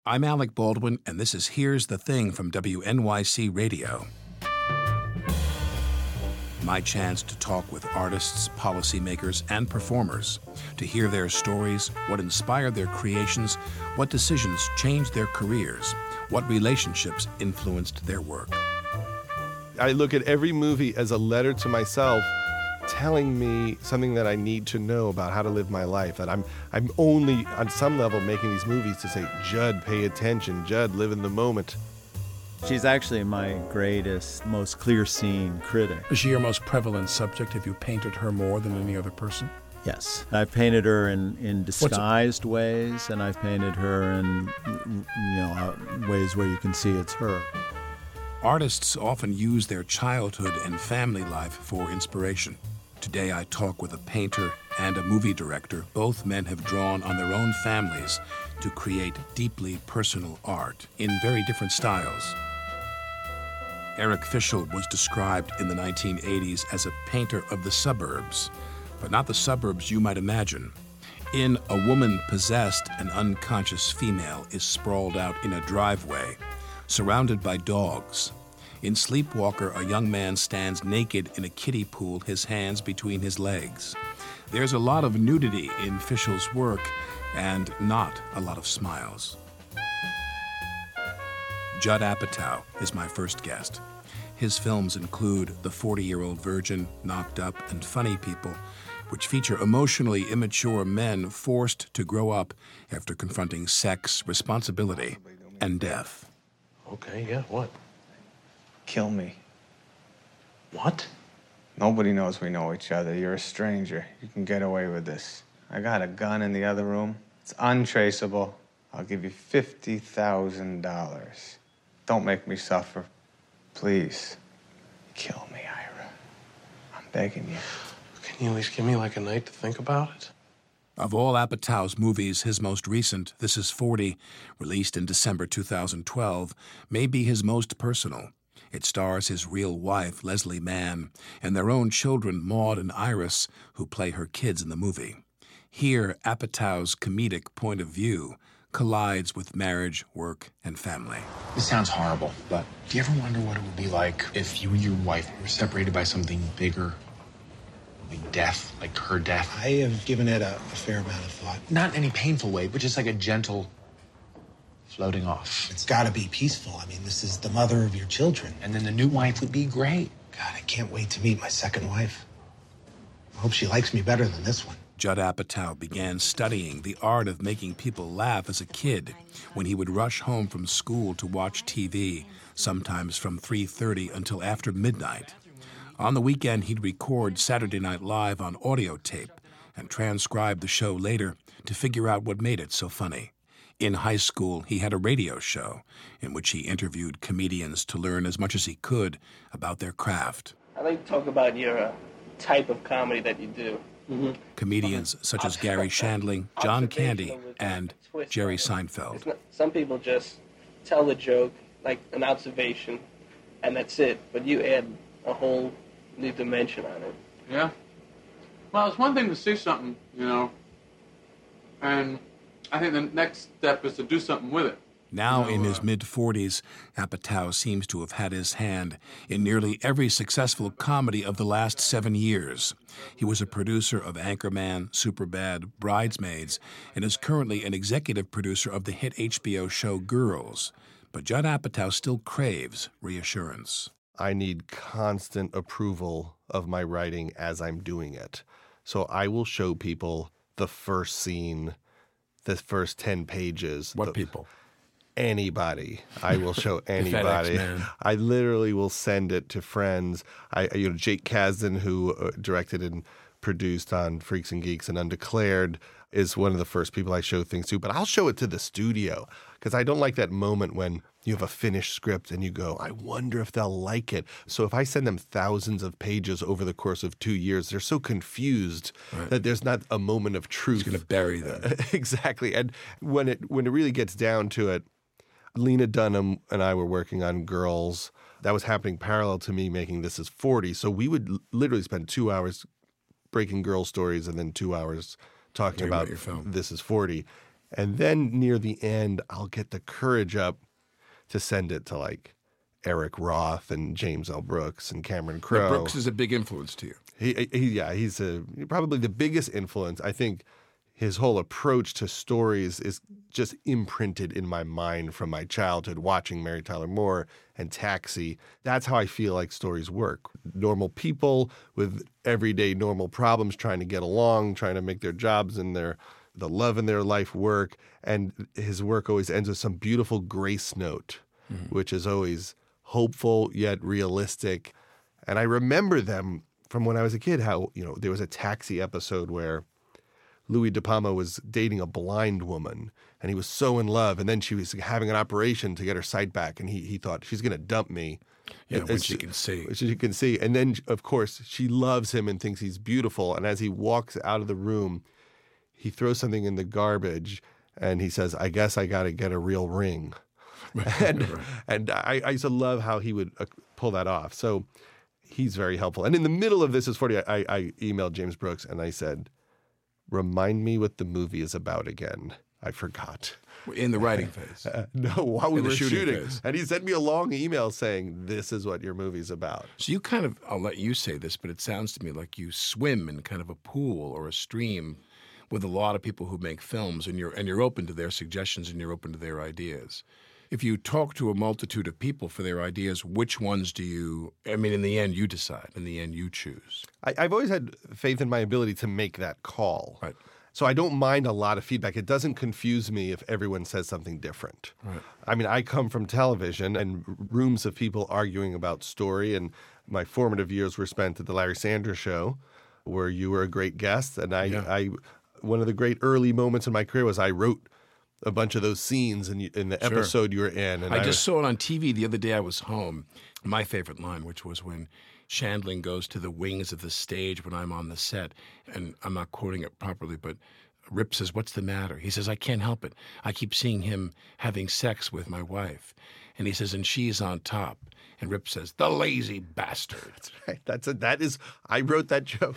I'm Alec Baldwin, and this is Here's the Thing from WNYC Radio. My chance to talk with artists, policymakers, and performers, to hear their stories, what inspired their creations, what decisions changed their careers, what relationships influenced their work. I look at every movie as a letter to myself telling me something that I need to know about how to live my life, that I'm only, on some level, making these movies to say, Judd, pay attention, Judd, live in the moment. She's actually my greatest, most clear-seeing critic. Is she your most prevalent subject? Have you painted her more than any other person? Yes. I've painted her in disguised ways, and I've painted her in ways where you can see it's her. Artists often use their childhood and family life for inspiration. Today I talk with a painter and a movie director. Both men have drawn on their own families to create deeply personal art in very different styles. Eric Fischl was described in the 1980s as a painter of the suburbs, but not the suburbs you might imagine. In A Woman Possessed, an unconscious female is sprawled out in a driveway, surrounded by dogs. In Sleepwalker, a young man stands naked in a kiddie pool, his hands between his legs. There's a lot of nudity in Fischl's work and not a lot of smiles. Judd Apatow is my first guest. His films include The 40-Year-Old Virgin, Knocked Up, and Funny People, which feature emotionally immature men forced to grow up after confronting sex, responsibility, and death. Okay, yeah, what? Kill me. What? Nobody knows we know each other. You're a stranger. You can get away with this. I got a gun in the other room. It's untraceable. I'll give you $50,000. Don't make me suffer. Please. Kill me, Ira. I'm begging you. Can you at least give me like a night to think about it? Of all Apatow's movies, his most recent, This Is 40, released in December 2012, may be his most personal. It stars his real wife, Leslie Mann, and their own children, Maud and Iris, who play her kids in the movie. Here, Apatow's comedic point of view collides with marriage, work, and family. This sounds horrible, but do you ever wonder what it would be like if you and your wife were separated by something bigger? Like death, like her death? I have given it a fair amount of thought. Not in any painful way, but just like a gentle floating off. It's got to be peaceful. I mean, this is the mother of your children. And then the new wife would be great. God, I can't wait to meet my second wife. I hope she likes me better than this one. Judd Apatow began studying the art of making people laugh as a kid when he would rush home from school to watch TV, sometimes from 3:30 until after midnight. On the weekend, he'd record Saturday Night Live on audio tape and transcribe the show later to figure out what made it so funny. In high school, he had a radio show in which he interviewed comedians to learn as much as he could about their craft. I'd like to talk about your type of comedy that you do. Mm-hmm. Comedians such as Gary Shandling, John Candy, and Jerry Seinfeld. Some people just tell the joke like an observation, and that's it. But you add a whole new dimension on it. Yeah. Well, it's one thing to see something, and I think the next step is to do something with it. Now in his mid-40s, Apatow seems to have had his hand in nearly every successful comedy of the last 7 years. He was a producer of Anchorman, Superbad, Bridesmaids, and is currently an executive producer of the hit HBO show Girls. But Judd Apatow still craves reassurance. I need constant approval of my writing as I'm doing it. So I will show people the first scene, the first 10 pages. What people? Anybody. I will show anybody. I literally will send it to friends. Jake Kasdan, who directed and produced on Freaks and Geeks and Undeclared, is one of the first people I show things to. But I'll show it to the studio because I don't like that moment when you have a finished script and you go, I wonder if they'll like it. So if I send them thousands of pages over the course of 2 years, they're so confused that there's not a moment of truth. It's going to bury them. Exactly. And when it really gets down to it, Lena Dunham and I were working on Girls. That was happening parallel to me making This Is 40. So we would literally spend 2 hours breaking girl stories and then 2 hours talking about your film. This Is 40. And then near the end, I'll get the courage up to send it to like Eric Roth and James L. Brooks and Cameron Crowe. But Brooks is a big influence to you. He's probably the biggest influence. I think his whole approach to stories is just imprinted in my mind from my childhood watching Mary Tyler Moore and Taxi. That's how I feel like stories work. Normal people with everyday normal problems trying to get along, trying to make their jobs and the love in their life work. And his work always ends with some beautiful grace note, which is always hopeful yet realistic. And I remember them from when I was a kid, how, there was a Taxi episode where Louis De Palma was dating a blind woman and he was so in love. And then she was having an operation to get her sight back. And he thought, she's going to dump me. Yeah, which she can see. Which she can see. And then, of course, she loves him and thinks he's beautiful. And as he walks out of the room, he throws something in the garbage and he says, I guess I got to get a real ring. And I used to love how he would pull that off. So he's very helpful. And in the middle of This Is 40, I emailed James Brooks and I said, remind me what the movie is about again. I forgot. In the writing phase? No, while we were shooting. Phase. And he sent me a long email saying, this is what your movie's about. So you kind of, I'll let you say this, but it sounds to me like you swim in kind of a pool or a stream with a lot of people who make films, and you're open to their suggestions and you're open to their ideas. If you talk to a multitude of people for their ideas, which ones do you, in the end, you decide. In the end, you choose. I've always had faith in my ability to make that call. Right. So I don't mind a lot of feedback. It doesn't confuse me if everyone says something different. Right. I come from television and rooms of people arguing about story, and my formative years were spent at the Larry Sanders Show, where you were a great guest. And I one of the great early moments in my career was I wrote a bunch of those scenes in the episode you were in. And I just saw it on TV the other day. I was home. My favorite line, which was when Shandling goes to the wings of the stage when I'm on the set, and I'm not quoting it properly, but Rip says, what's the matter? He says, I can't help it. I keep seeing him having sex with my wife. And he says, and she's on top. And Rip says, the lazy bastard. That's right. I wrote that joke.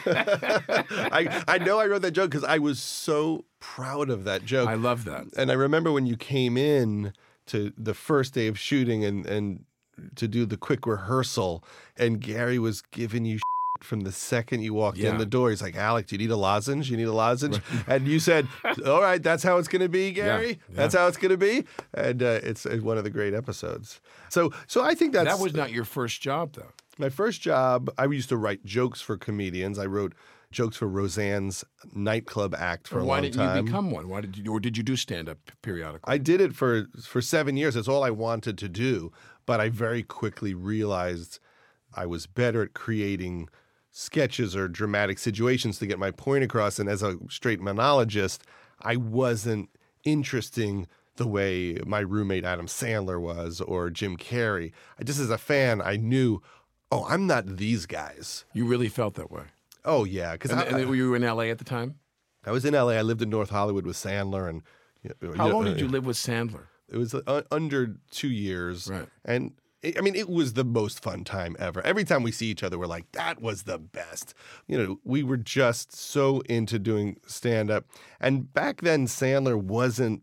I know I wrote that joke because I was so proud of that joke. I love that. And I remember when you came in to the first day of shooting and to do the quick rehearsal, and Gary was giving you from the second you walked in the door. He's like, Alec, do you need a lozenge? You need a lozenge? And you said, all right, that's how it's going to be, Gary. Yeah. That's how it's going to be. And it's one of the great episodes. So I think that was not your first job, though. My first job, I used to write jokes for comedians. I wrote jokes for Roseanne's nightclub act for a long time. Why didn't you become one? Did you do stand-up periodically? I did it for 7 years. That's all I wanted to do. But I very quickly realized I was better at creating sketches or dramatic situations to get my point across. And as a straight monologist, I wasn't interesting the way my roommate Adam Sandler was or Jim Carrey. Just as a fan, I knew, I'm not these guys. You really felt that way? Oh, yeah. And were you in L.A. at the time? I was in L.A. I lived in North Hollywood with Sandler. And how long did you live with Sandler? It was under 2 years. Right. And it was the most fun time ever. Every time we see each other, we're like, that was the best. We were just so into doing stand-up. And back then, Sandler wasn't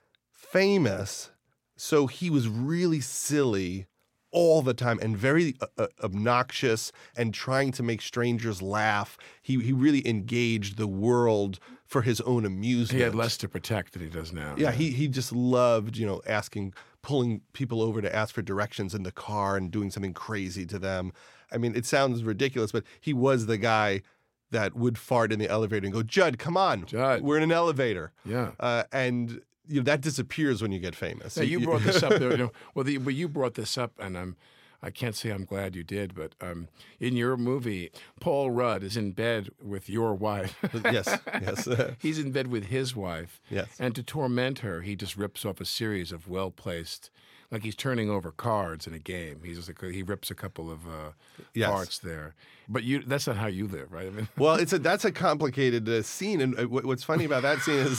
famous, so he was really silly all the time and very obnoxious and trying to make strangers laugh. He really engaged the world for his own amusement. He had less to protect than he does now. Yeah, he just loved, pulling people over to ask for directions in the car and doing something crazy to them. It sounds ridiculous, but he was the guy that would fart in the elevator and go, Judd, come on. Judd. We're in an elevator. Yeah. And that disappears when you get famous. Yeah, you brought this up. But you brought this up, and I can't say I'm glad you did, but in your movie, Paul Rudd is in bed with your wife. Yes. He's in bed with his wife. Yes. And to torment her, he just rips off a series of well-placed, like he's turning over cards in a game. He rips a couple of parts there. But that's not how you live, right? Well, that's a complicated scene. And what's funny about that scene is,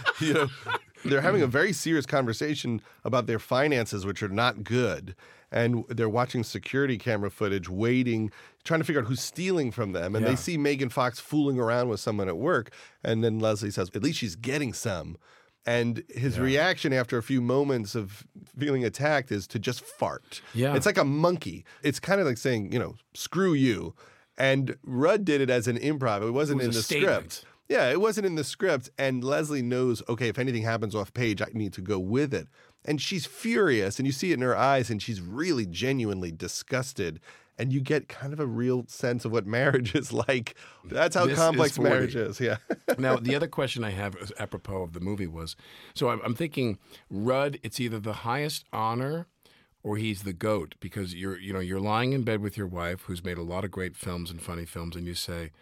they're having a very serious conversation about their finances, which are not good. And they're watching security camera footage, waiting, trying to figure out who's stealing from them. And they see Megan Fox fooling around with someone at work. And then Leslie says, at least she's getting some. And his reaction after a few moments of feeling attacked is to just fart. Yeah. It's like a monkey. It's kind of like saying, screw you. And Rudd did it as an improv. It wasn't in the script. Yeah, it wasn't in the script. And Leslie knows, okay, if anything happens off page, I need to go with it. And she's furious, and you see it in her eyes, and she's really genuinely disgusted. And you get kind of a real sense of what marriage is like. That's how complex marriage is. Yeah. Now, the other question I have apropos of the movie was, so I'm thinking Rudd, it's either the highest honor or he's the GOAT, because you're lying in bed with your wife who's made a lot of great films and funny films, and you say,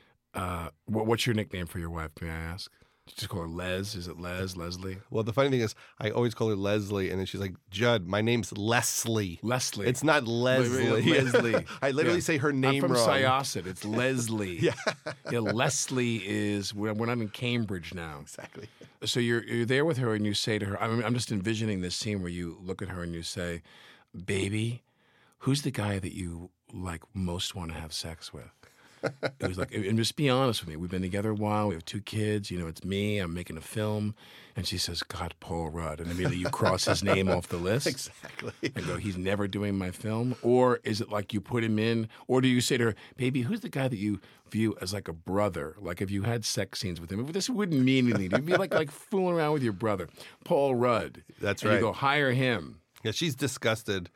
what's your nickname for your wife, may I ask? Just call her Les? Is it Les? Leslie? Well, the funny thing is, I always call her Leslie, and then she's like, Judd, my name's Leslie. Leslie. It's not Leslie. Leslie. I literally say her name wrong. I'm from wrong. Syosset. It's Leslie. Leslie is, we're not in Cambridge now. Exactly. So you're there with her and you say to her, I'm just envisioning this scene where you look at her and you say, baby, who's the guy that you most want to have sex with? It was like, and just be honest with me. We've been together a while. We have 2 kids. It's me. I'm making a film. And she says, God, Paul Rudd. And immediately you cross his name off the list. Exactly. And go, he's never doing my film? Or is it like you put him in? Or do you say to her, baby, who's the guy that you view as like a brother? Like if you had sex scenes with him, this wouldn't mean anything. You'd be like fooling around with your brother. Paul Rudd. That's and right. You go, hire him. Yeah, she's disgusted.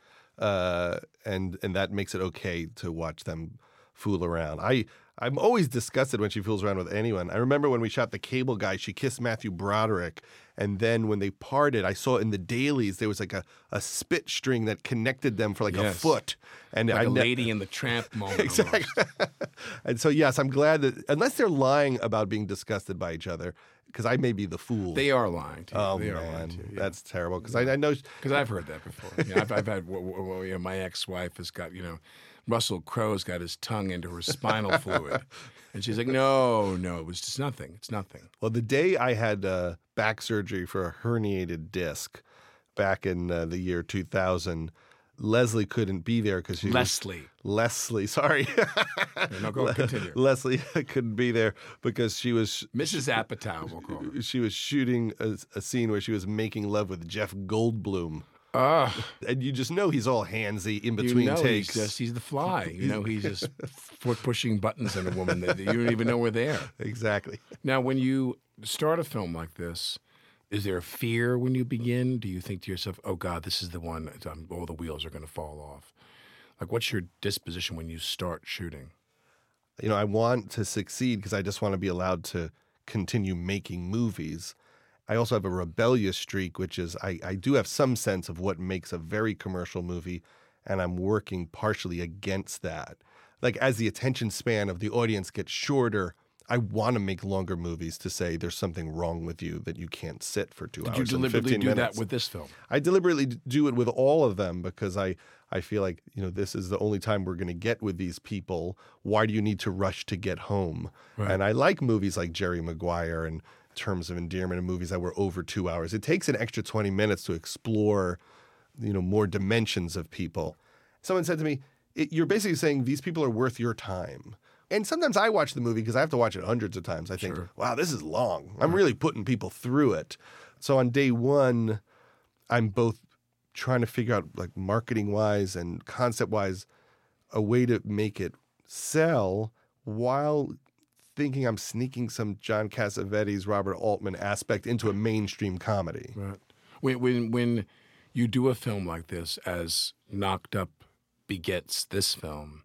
And that makes it okay to watch them fool around. I'm always disgusted when she fools around with anyone. I remember when we shot The Cable Guy, she kissed Matthew Broderick. And then when they parted, I saw in the dailies there was like a spit string that connected them for a foot. And like a Lady in the Tramp moment. Exactly. And so, yes, I'm glad that, unless they're lying about being disgusted by each other, because I may be the fool. They are lying to you. Oh, they man. are lying to you. Yeah. That's terrible. Because I know. Because I've heard that before. I've had, my ex-wife has got, Russell Crowe's got his tongue into her spinal fluid. And she's like, no, it was just nothing. It's nothing. Well, the day I had back surgery for a herniated disc back in the year 2000, Leslie couldn't be there because she Leslie, sorry. No, go continue. Leslie couldn't be there because she was Mrs. Apatow, we'll call her. She was shooting a scene where she was making love with Jeff Goldblum. And you just know he's all handsy in between takes. He's the fly. He's just pushing buttons on a woman that you don't even know were there. Exactly. Now, when you start a film like this, is there a fear when you begin? Do you think to yourself, oh, God, this is the one, all the wheels are going to fall off? Like, what's your disposition when you start shooting? I want to succeed because I just want to be allowed to continue making movies. I also have a rebellious streak, which is I do have some sense of what makes a very commercial movie, and I'm working partially against that. Like, as the attention span of the audience gets shorter, I want to make longer movies to say there's something wrong with you that you can't sit for 2 hours and 15 minutes. Did you deliberately do that with this film? I deliberately do it with all of them because I feel like, this is the only time we're going to get with these people. Why do you need to rush to get home? Right. And I like movies like Jerry Maguire and Terms of Endearment and movies that were over 2 hours. It takes an extra 20 minutes to explore, more dimensions of people. Someone said to me, you're basically saying these people are worth your time. And sometimes I watch the movie because I have to watch it hundreds of times. I think, wow, this is long. I'm really putting people through it. So on day one, I'm both trying to figure out, like, marketing-wise and concept-wise, a way to make it sell while thinking I'm sneaking some John Cassavetes, Robert Altman aspect into a mainstream comedy. Right. When you do a film like this, as Knocked Up begets this film,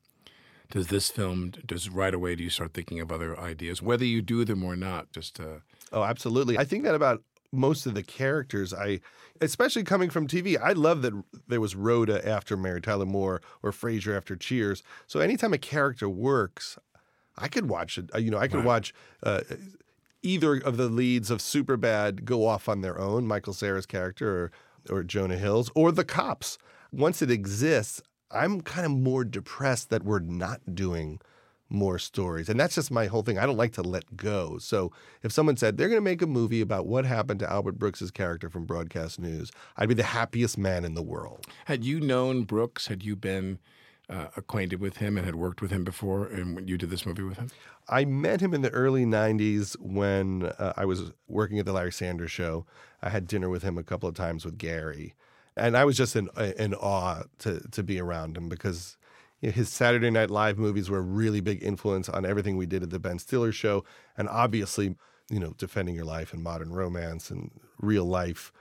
does right away do you start thinking of other ideas, whether you do them or not? Oh, absolutely. I think that about most of the characters. Especially coming from TV, I love that there was Rhoda after Mary Tyler Moore or Frasier after Cheers. So anytime a character works, I could watch it. I could watch either of the leads of Superbad go off on their own, Michael Cera's character or Jonah Hill's, or The Cops. Once it exists, I'm kind of more depressed that we're not doing more stories. And that's just my whole thing. I don't like to let go. So if someone said they're going to make a movie about what happened to Albert Brooks's character from Broadcast News, I'd be the happiest man in the world. Had you known Brooks? Had you been acquainted with him and had worked with him before, and when you did this movie with him? I met him in the early 90s when I was working at the Larry Sanders Show. I had dinner with him a couple of times with Gary. And I was just in awe to be around him because his Saturday Night Live movies were a really big influence on everything we did at the Ben Stiller Show. And obviously, Defending Your Life and Modern Romance and Real Life,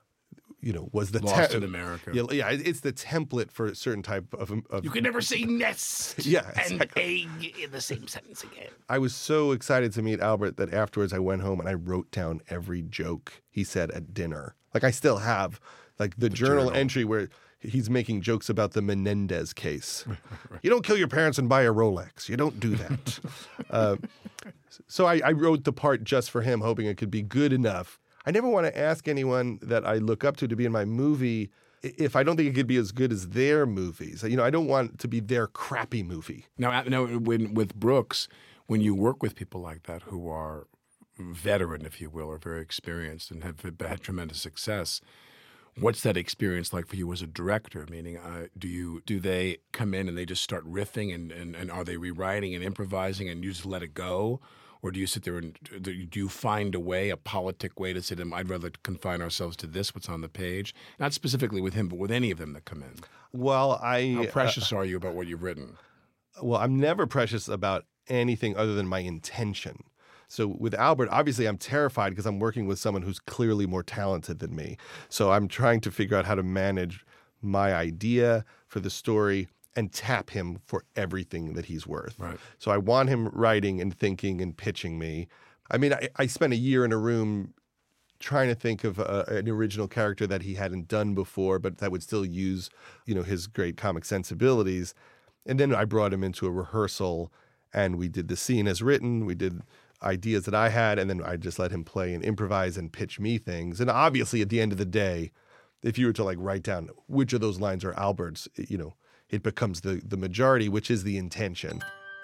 was the Lost in America. Yeah, it's the template for a certain type of You can never say nest and egg in the same sentence again. I was so excited to meet Albert that afterwards I went home and I wrote down every joke he said at dinner. Like I still have like the journal entry where he's making jokes about the Menendez case. You don't kill your parents and buy a Rolex. You don't do that. So I wrote the part just for him, hoping it could be good enough. I never want to ask anyone that I look up to be in my movie if I don't think it could be as good as their movies. I don't want it to be their crappy movie. Now, with Brooks, when you work with people like that who are veteran, if you will, or very experienced and have had tremendous success, what's that experience like for you as a director? Meaning, do they come in and they just start riffing and are they rewriting and improvising and you just let it go? Or do you sit there and do you find a politic way to say to them, I'd rather confine ourselves to this, what's on the page? Not specifically with him, but with any of them that come in. Well, How precious are you about what you've written? Well, I'm never precious about anything other than my intention. So with Albert, obviously I'm terrified because I'm working with someone who's clearly more talented than me. So I'm trying to figure out how to manage my idea for the story and tap him for everything that he's worth. Right. So I want him writing and thinking and pitching me. I mean, I spent a year in a room trying to think of an original character that he hadn't done before, but that would still use, his great comic sensibilities. And then I brought him into a rehearsal and we did the scene as written. We did ideas that I had, and then I just let him play and improvise and pitch me things. And obviously at the end of the day, if you were to write down which of those lines are Albert's, it becomes the majority, which is the intention,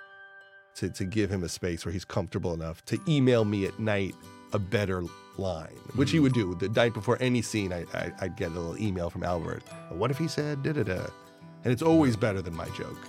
to give him a space where he's comfortable enough to email me at night a better line, which he would do. The night before any scene, I'd get a little email from Albert. What if he said da-da-da? And it's always better than my joke.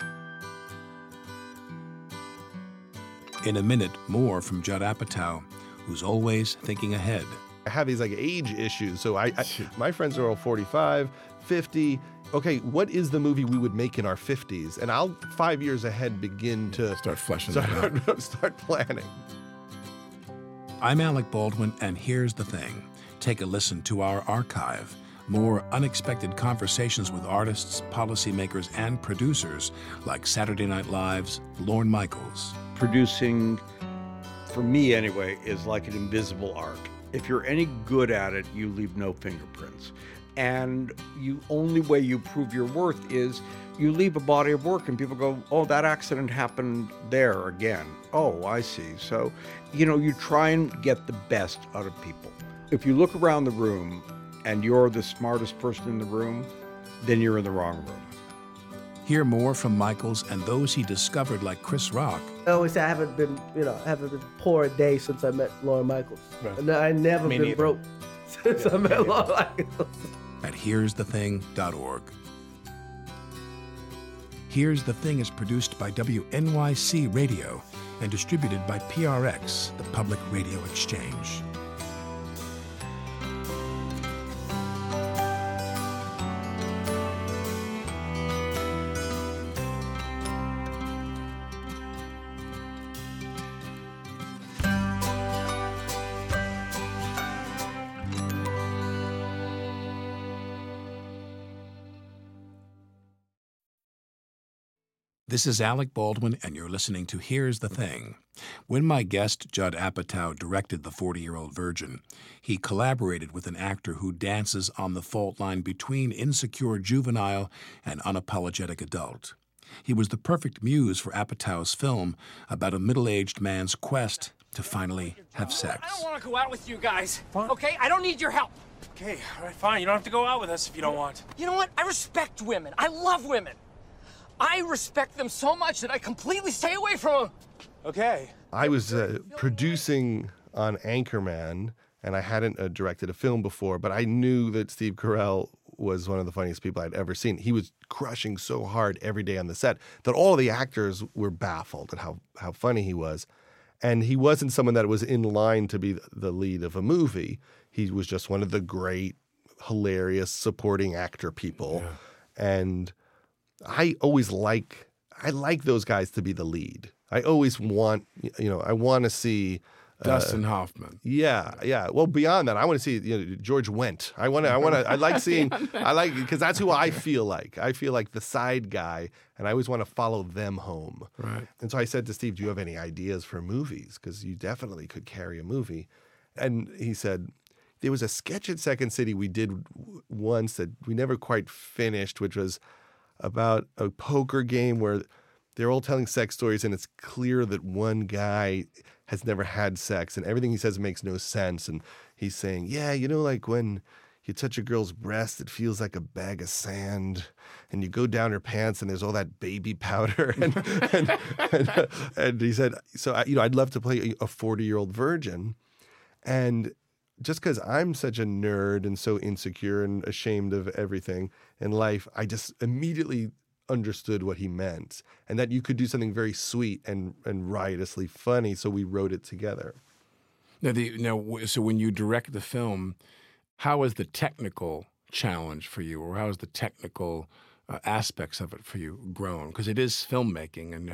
In a minute, more from Judd Apatow, who's always thinking ahead. I have these age issues. So my friends are all 45, 50. Okay, what is the movie we would make in our 50s? And I'll 5 years ahead begin to start fleshing that out. Start planning. I'm Alec Baldwin, and here's the thing. Take a listen to our archive. More unexpected conversations with artists, policymakers, and producers like Saturday Night Live's Lorne Michaels. Producing, for me anyway, is like an invisible art. If you're any good at it, you leave no fingerprints. And only way you prove your worth is you leave a body of work and people go, oh, that accident happened there again. Oh, I see. So, you try and get the best out of people. If you look around the room and you're the smartest person in the room, then you're in the wrong room. Hear more from Michaels and those he discovered like Chris Rock. I always say I haven't been poor a day since I met Lorne Michaels. Right. And I never been broke since I met Lorne Michaels. At here'sthething.org. Here's the Thing is produced by WNYC Radio and distributed by PRX, the Public Radio Exchange. This is Alec Baldwin, and you're listening to Here's the Thing. When my guest, Judd Apatow, directed The 40-Year-Old Virgin, he collaborated with an actor who dances on the fault line between insecure juvenile and unapologetic adult. He was the perfect muse for Apatow's film about a middle-aged man's quest to finally have sex. I don't want to go out with you guys, okay? I don't need your help. Okay, all right, fine. You don't have to go out with us if you don't want. You know what? I respect women. I love women. I respect them so much that I completely stay away from them. Okay. I was producing on Anchorman, and I hadn't directed a film before, but I knew that Steve Carell was one of the funniest people I'd ever seen. He was crushing so hard every day on the set that all the actors were baffled at how funny he was. And he wasn't someone that was in line to be the lead of a movie. He was just one of the great, hilarious supporting actor people. Yeah. And I like those guys to be the lead. I always want, I want to see Dustin Hoffman. Yeah. Well, beyond that, I want to see George Wendt. I like seeing. Because that's who I feel like. I feel like the side guy, and I always want to follow them home. Right. And so I said to Steve, "Do you have any ideas for movies? Because you definitely could carry a movie." And he said, "There was a sketch at Second City we did once that we never quite finished, which was about a poker game where they're all telling sex stories, and it's clear that one guy has never had sex, and everything he says makes no sense. And he's saying, yeah, like when you touch a girl's breast, it feels like a bag of sand, and you go down her pants, and there's all that baby powder." And he said, so I'd love to play a 40-year-old virgin, and just because I'm such a nerd and so insecure and ashamed of everything in life, I just immediately understood what he meant, and that you could do something very sweet and riotously funny. So we wrote it together. So when you direct the film, how is the technical challenge for you, or how is the technical aspects of it for you grown? Because it is filmmaking, and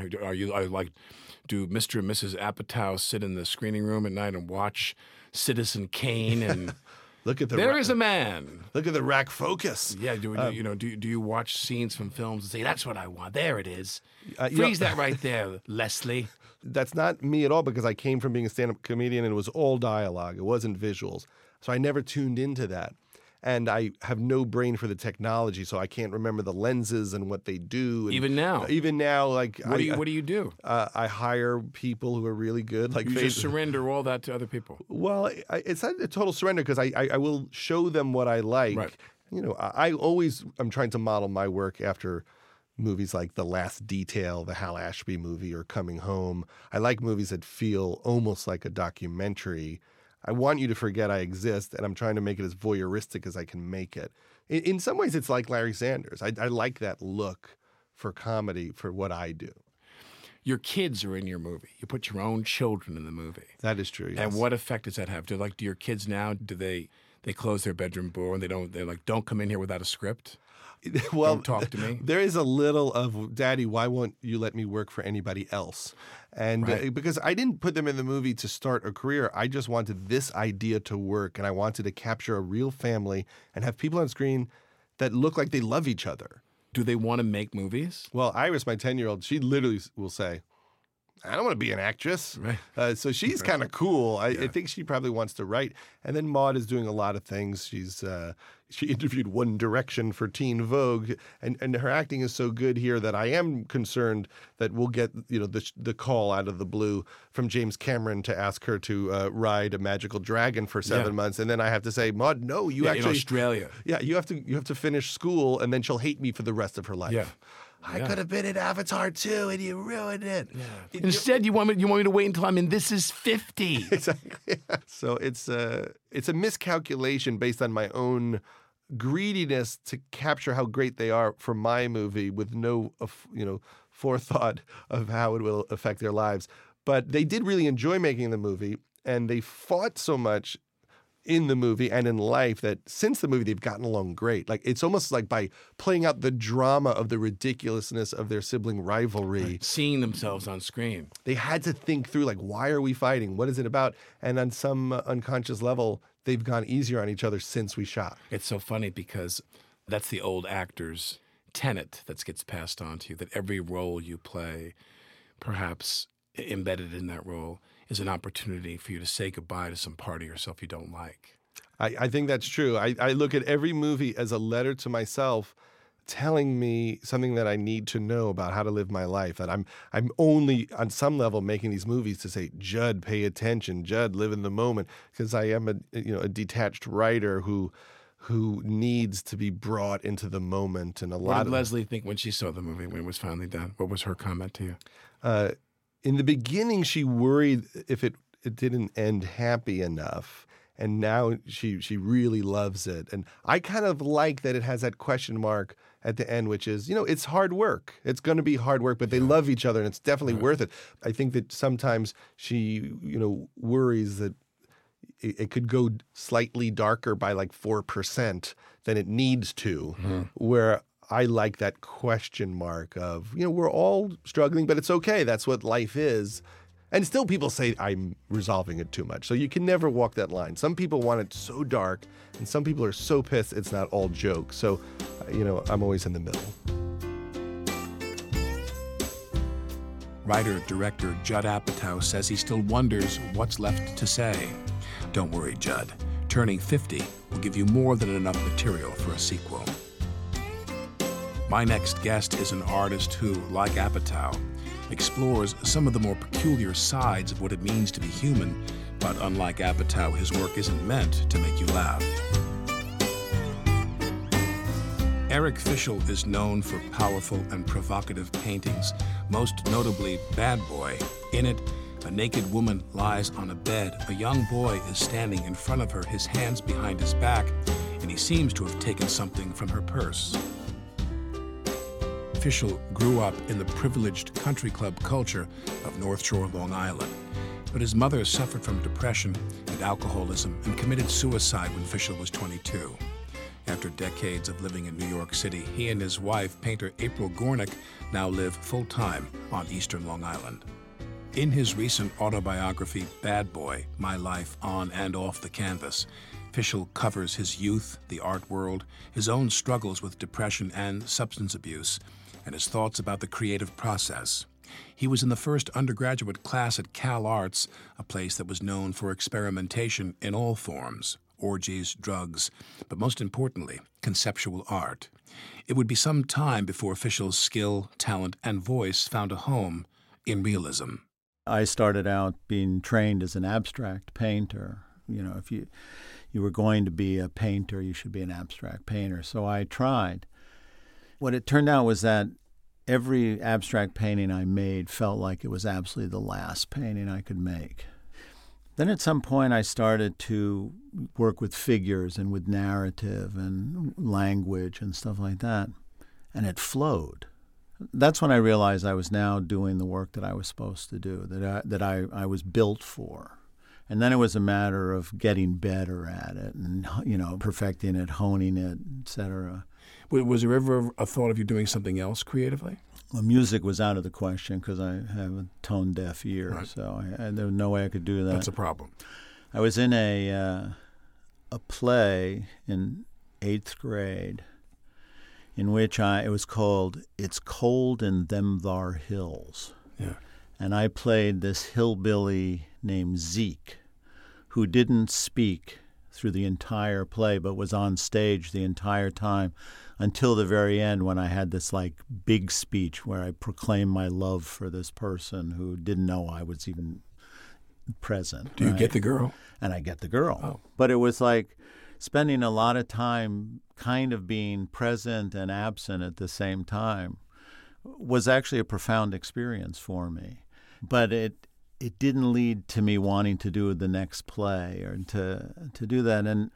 do Mr. and Mrs. Apatow sit in the screening room at night and watch Citizen Kane and look at there is a man. Look at the rack focus. Yeah, do you watch scenes from films and say, that's what I want, there it is, freeze that right there, Leslie? That's not me at all, because I came from being a stand-up comedian and it was all dialogue. It wasn't visuals. So I never tuned into that. And I have no brain for the technology, so I can't remember the lenses and what they do. And even now, like what do you do? I hire people who are really good. Like you just surrender all that to other people. Well, it's not a total surrender, because I will show them what I like. Right. I'm trying to model my work after movies like The Last Detail, the Hal Ashby movie, or Coming Home. I like movies that feel almost like a documentary. I want you to forget I exist, and I'm trying to make it as voyeuristic as I can make it. In some ways, it's like Larry Sanders. I like that look for comedy for what I do. Your kids are in your movie. You put your own children in the movie. That is true, yes. And what effect does that have? Do your kids now, do they close their bedroom door and they're like, don't come in here without a script? Well, don't talk to me. There is a little of, Daddy, why won't you let me work for anybody else? And right. Because I didn't put them in the movie to start a career. I just wanted this idea to work, and I wanted to capture a real family and have people on screen that look like they love each other. Do they want to make movies? Well, Iris, my 10-year-old, she literally will say, I don't want to be an actress. Right. So she's kind of cool. I think she probably wants to write. And then Maude is doing a lot of things. She interviewed One Direction for Teen Vogue, and her acting is so good here that I am concerned that we'll get the call out of the blue from James Cameron to ask her to ride a magical dragon for 7 months, and then I have to say, Maude, no, you actually in Australia. Yeah, you have to finish school, and then she'll hate me for the rest of her life. Yeah. I could have been in Avatar too, and you ruined it. Yeah. Instead, you want me to wait until I'm in This Is 50. Exactly. So it's a miscalculation based on my own greediness to capture how great they are for my movie, with no forethought of how it will affect their lives. But they did really enjoy making the movie, and they fought so much in the movie and in life that since the movie they've gotten along great. Like, it's almost like by playing out the drama of the ridiculousness of their sibling rivalry, right. Seeing themselves on screen, they had to think through, like, why are we fighting? What is it about? And on some unconscious level, they've gone easier on each other since we shot. It's so funny because that's the old actor's tenet that gets passed on to you, that every role you play, perhaps embedded in that role, is an opportunity for you to say goodbye to some part of yourself you don't like. I think that's true. I look at every movie as a letter to myself telling me something that I need to know about how to live my life. That I'm only, on some level, making these movies to say, Judd, pay attention. Judd, live in the moment. Because I am a detached writer who needs to be brought into the moment. And what did Leslie think when she saw the movie, when it was finally done? What was her comment to you? In the beginning, she worried if it didn't end happy enough. And now she really loves it. And I kind of like that it has that question mark at the end, which is, it's hard work. It's going to be hard work, but they love each other, and it's definitely worth it. I think that sometimes she, worries that it could go slightly darker by like 4% than it needs to, where I like that question mark of, we're all struggling, but it's okay. That's what life is. And still people say I'm resolving it too much. So you can never walk that line. Some people want it so dark, and some people are so pissed it's not all jokes. So, I'm always in the middle. Writer-director Judd Apatow says he still wonders what's left to say. Don't worry, Judd. Turning 50 will give you more than enough material for a sequel. My next guest is an artist who, like Apatow, explores some of the more peculiar sides of what it means to be human, but unlike Apatow, his work isn't meant to make you laugh. Eric Fischl is known for powerful and provocative paintings, most notably Bad Boy. In it, a naked woman lies on a bed. A young boy is standing in front of her, his hands behind his back, and he seems to have taken something from her purse. Fischl grew up in the privileged country club culture of North Shore, Long Island. But his mother suffered from depression and alcoholism and committed suicide when Fischl was 22. After decades of living in New York City, he and his wife, painter April Gornick, now live full-time on eastern Long Island. In his recent autobiography, Bad Boy, My Life on and Off the Canvas, Fischl covers his youth, the art world, his own struggles with depression and substance abuse, and his thoughts about the creative process. He was in the first undergraduate class at Cal Arts, a place that was known for experimentation in all forms, orgies, drugs, but most importantly, conceptual art. It would be some time before Fischl's skill, talent, and voice found a home in realism. I started out being trained as an abstract painter. If you were going to be a painter, you should be an abstract painter. So I tried. What it turned out was that every abstract painting I made felt like it was absolutely the last painting I could make. Then at some point I started to work with figures and with narrative and language and stuff like that, and it flowed. That's when I realized I was now doing the work that I was supposed to do, that I was built for. And then it was a matter of getting better at it and, perfecting it, honing it, et cetera. Was there ever a thought of you doing something else creatively? Well, music was out of the question because I have a tone-deaf ear, right. So there was no way I could do that. That's a problem. I was in a play in 8th grade in which it was called It's Cold in Them Thar Hills. Yeah. And I played this hillbilly named Zeke who didn't speak through the entire play but was on stage the entire time until the very end when I had this big speech where I proclaimed my love for this person who didn't know I was even present. Do you get the girl? And I get the girl. Oh. But it was like spending a lot of time kind of being present and absent at the same time was actually a profound experience for me. But it didn't lead to me wanting to do the next play or to do that. And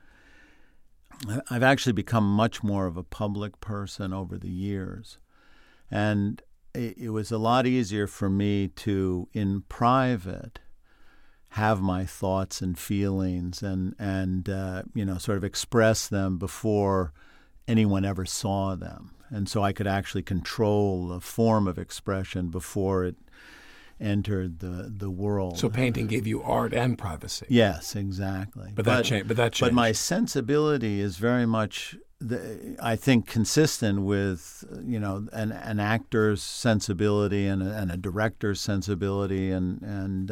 I've actually become much more of a public person over the years. And it was a lot easier for me to, in private, have my thoughts and feelings and sort of express them before anyone ever saw them. And so I could actually control the form of expression before it entered the world. So painting gave you art and privacy. Yes, exactly. But that changed. But my sensibility is very much, I think, consistent with an actor's sensibility and a director's sensibility, and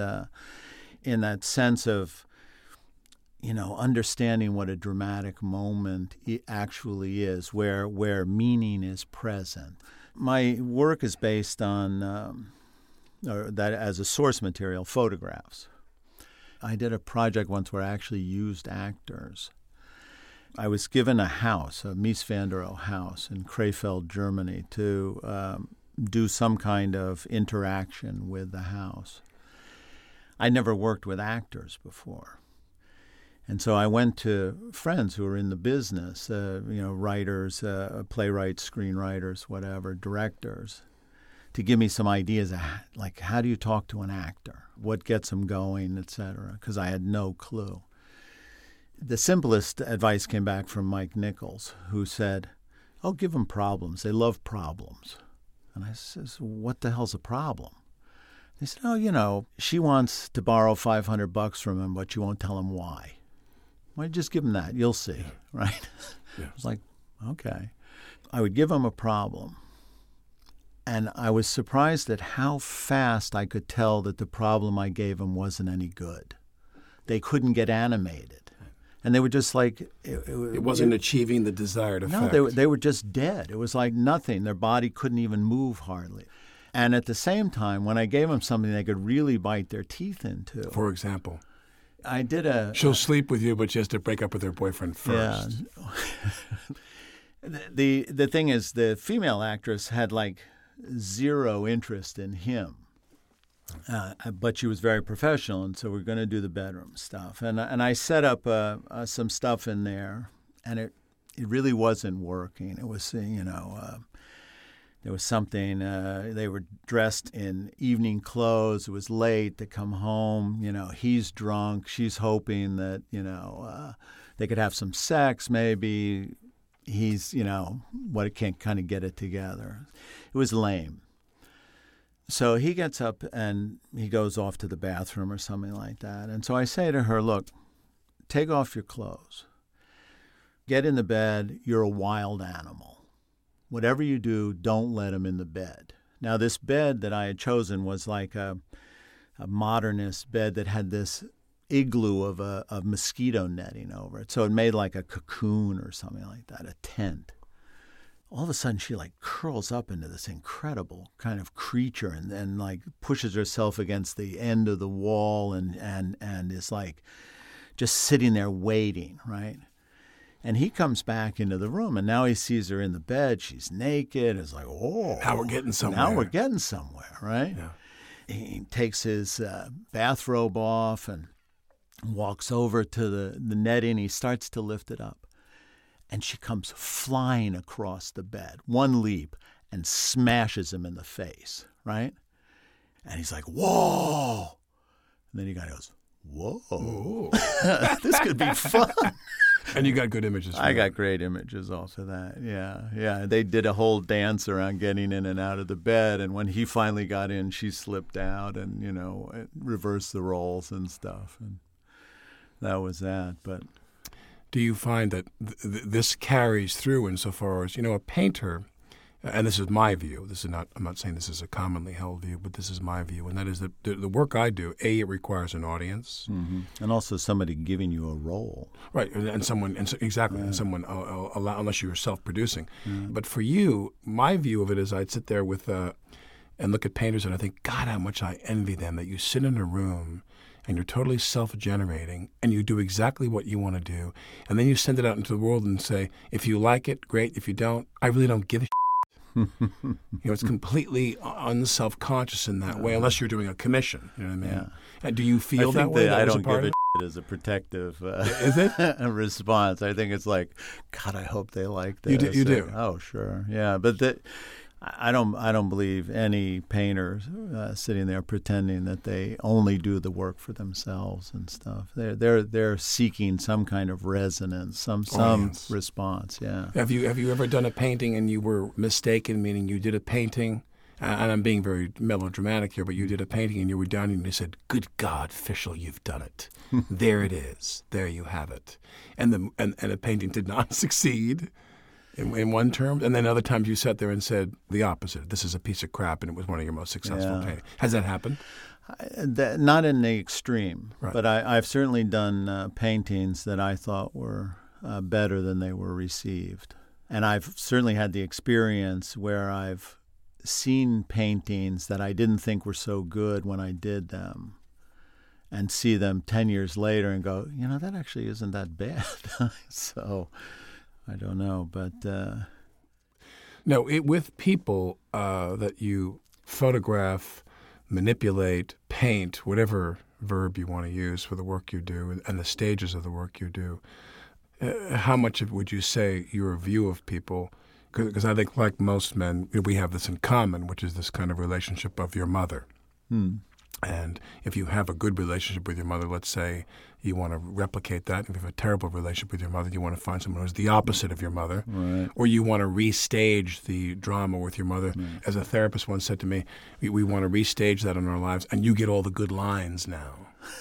in that sense of understanding what a dramatic moment actually is, where meaning is present. My work is based on or that as a source material, photographs. I did a project once where I actually used actors. I was given a house, a Mies van der Rohe house in Krefeld, Germany, to do some kind of interaction with the house. I never worked with actors before. And so I went to friends who were in the business, writers, playwrights, screenwriters, whatever, directors, to give me some ideas of, like, how do you talk to an actor? What gets them going, et cetera, because I had no clue. The simplest advice came back from Mike Nichols, who said, "Oh, give them problems. They love problems." And I says, "What the hell's a problem?" They said, "Oh, she wants to borrow $500 from him, but you won't tell him why." Well, just give him that. You'll see, right? Yeah. I was like, okay. I would give him a problem. And I was surprised at how fast I could tell that the problem I gave him wasn't any good. They couldn't get animated. And they were just like... It wasn't achieving the desired effect. No, they were just dead. It was like nothing. Their body couldn't even move hardly. And at the same time, when I gave them something they could really bite their teeth into... For example? I did She'll sleep with you, but she has to break up with her boyfriend first. Yeah. The thing is, the female actress had like zero interest in him, but she was very professional, and so we're going to do the bedroom stuff. And I set up some stuff in there, and it really wasn't working. It was there was something, they were dressed in evening clothes. It was late. They come home, he's drunk. She's hoping that, they could have some sex maybe. He's, can't kind of get it together. It was lame. So he gets up and he goes off to the bathroom or something like that. And so I say to her, look, take off your clothes. Get in the bed. You're a wild animal. Whatever you do, don't let him in the bed. Now, this bed that I had chosen was like a modernist bed that had this igloo of mosquito netting over it. So it made like a cocoon or something like that, a tent. All of a sudden, she like curls up into this incredible kind of creature and then like pushes herself against the end of the wall and is like just sitting there waiting, right? And he comes back into the room, and now he sees her in the bed. She's naked. It's like, oh. Now we're getting somewhere. Right? Yeah. He takes his bathrobe off and walks over to the netting. He starts to lift it up. And she comes flying across the bed, one leap, and smashes him in the face, right? And he's like, whoa. And then he kind of goes, whoa. This could be fun. And you got good images. I got great images off of that. Yeah. They did a whole dance around getting in and out of the bed. And when he finally got in, she slipped out and, reversed the roles and stuff. And that was that. But do you find that this carries through insofar as, a painter, and this is my view, I'm not saying this is a commonly held view, but this is my view, and that is that the work I do, it requires an audience. Mm-hmm. And also somebody giving you a role. Right, and someone, unless you're self-producing. Mm-hmm. But for you, my view of it is I'd sit there with, and look at painters and I think, God, how much I envy them, that you sit in a room and you're totally self-generating, and you do exactly what you want to do, and then you send it out into the world and say, if you like it, great. If you don't, I really don't give a it's completely unself-conscious in that way, unless you're doing a commission. You know what I mean? Yeah. Do you feel that way? I don't give a as a protective is it? response. I think it's like, God, I hope they like this. You do. Oh, sure. Yeah, but I don't believe any painter sitting there pretending that they only do the work for themselves and stuff. They're seeking some kind of resonance, some response. Yeah. Have you ever done a painting and you were mistaken? Meaning you did a painting, and I'm being very melodramatic here, but you did a painting and you were done and you said, "Good God, Fischel, you've done it. There it is. There you have it." And the painting did not succeed. In one term, and then other times you sat there and said the opposite. This is a piece of crap, and it was one of your most successful paintings. Has that happened? Not in the extreme, right. But I've certainly done paintings that I thought were better than they were received. And I've certainly had the experience where I've seen paintings that I didn't think were so good when I did them, and see them 10 years later and go, that actually isn't that bad. So I don't know, but no. With people that you photograph, manipulate, paint, whatever verb you want to use for the work you do and the stages of the work you do. How much of would you say your view of people, because I think like most men, we have this in common, which is this kind of relationship of your mother. And if you have a good relationship with your mother, let's say you want to replicate that. If you have a terrible relationship with your mother, you want to find someone who's the opposite of your mother. Right. Or you want to restage the drama with your mother. Right. As a therapist once said to me, we want to restage that in our lives, and you get all the good lines now.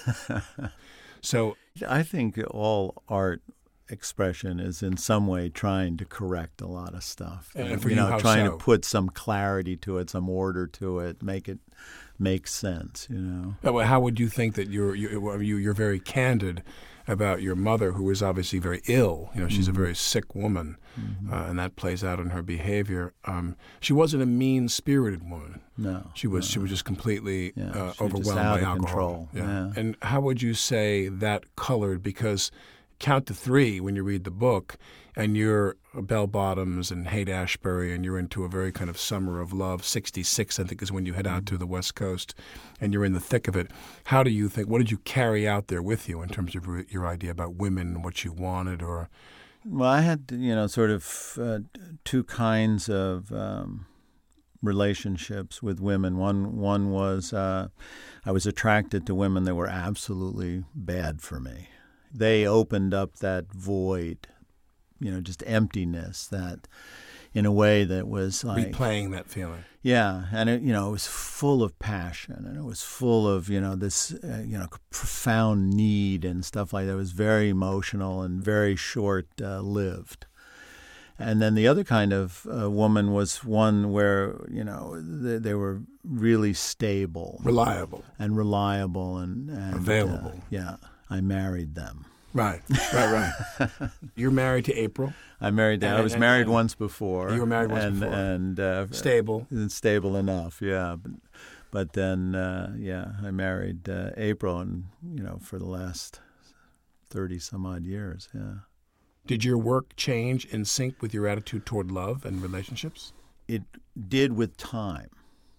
So I think all art expression is in some way trying to correct a lot of stuff. And for you, how trying so? to put some clarity to it, some order to it, make it make sense, Well, how would you think that you're very candid about your mother, who is obviously very ill? She's a very sick woman, and that plays out in her behavior. She wasn't a mean-spirited woman. No. She was just completely overwhelmed just out by of alcohol. control. Yeah. And how would you say that colored? Because count to three when you read the book, and you're Bell Bottoms and Haight-Ashbury, and you're into a very kind of summer of love. 66, I think, is when you head out to the West Coast, and you're in the thick of it. How do you think? What did you carry out there with you in terms of your idea about women and what you wanted? Or well, I had sort of two kinds of relationships with women. One was I was attracted to women that were absolutely bad for me. They opened up that void, just emptiness, that in a way that was like replaying that feeling. Yeah, and it was full of passion, and it was full of this profound need and stuff like that. It was very emotional and very short lived. And then the other kind of woman was one where they were really stable, reliable, and available. I married them. Right. You're married to April? I married them. I was married once before. You were married once before. And stable. Stable enough, yeah. But then, I married April, and, for the last 30-some-odd years, yeah. Did your work change in sync with your attitude toward love and relationships? It did with time.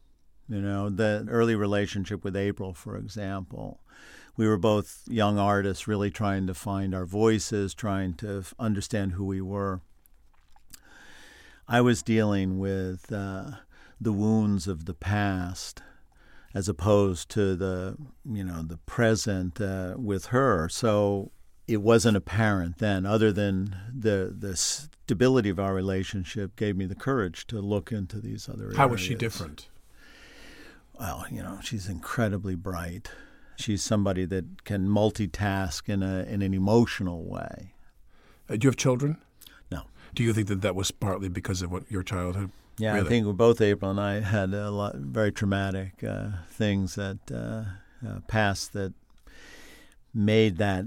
The early relationship with April, for example, we were both young artists really trying to find our voices, trying to understand who we were. I was dealing with the wounds of the past as opposed to the present with her. So it wasn't apparent then, other than the stability of our relationship gave me the courage to look into these other areas. How was she different? Well, she's incredibly bright. She's somebody that can multitask in an emotional way. Do you have children? No. Do you think that was partly because of your childhood? Yeah, really? I think both April and I had a lot very traumatic things that passed that made that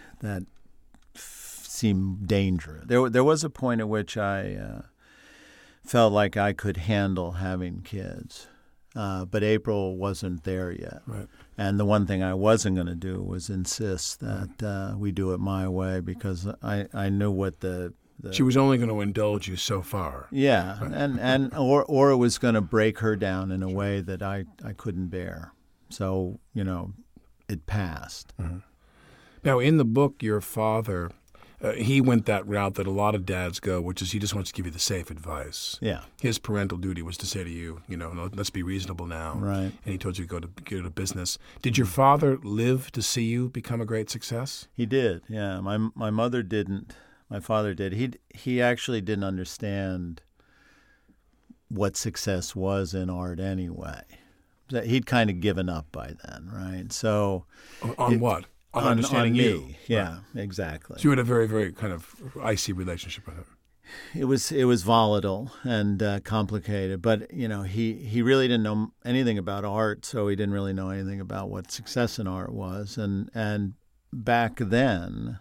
seem dangerous. There was a point at which I felt like I could handle having kids. But April wasn't there yet. Right. And the one thing I wasn't going to do was insist that we do it my way, because I knew what the she was only going to indulge you so far. Yeah, right. or it was going to break her down in a way that I couldn't bear. So, it passed. Mm-hmm. Now, in the book, your father, he went that route that a lot of dads go, which is he just wants to give you the safe advice. Yeah. His parental duty was to say to you, let's be reasonable now. Right. And he told you to go to business. Did your father live to see you become a great success? He did, yeah. My mother didn't. My father did. He actually didn't understand what success was in art anyway. He'd kind of given up by then, right? So on what? On understanding me. You. Yeah, right. Exactly. So you had a very, very kind of icy relationship with him. It was volatile and complicated, but he really didn't know anything about art, so he didn't really know anything about what success in art was. And back then,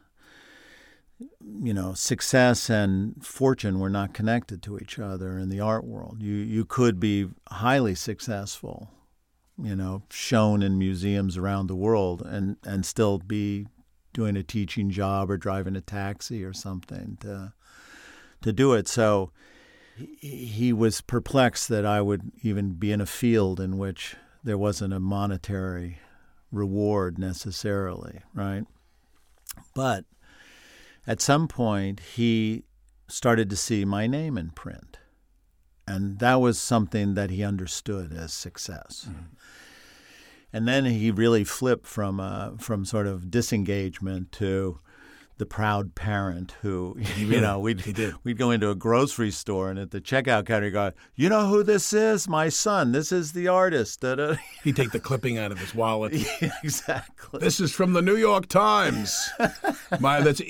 success and fortune were not connected to each other in the art world. You could be highly successful, shown in museums around the world, and still be doing a teaching job or driving a taxi or something to do it. So he was perplexed that I would even be in a field in which there wasn't a monetary reward necessarily, right? But at some point, he started to see my name in print. And that was something that he understood as success. Mm-hmm. And then he really flipped from sort of disengagement to the proud parent who, we'd go into a grocery store and at the checkout counter, he'd go, "You know who this is? My son. This is the artist." He'd take the clipping out of his wallet. Yeah, exactly. "This is from the New York Times. That's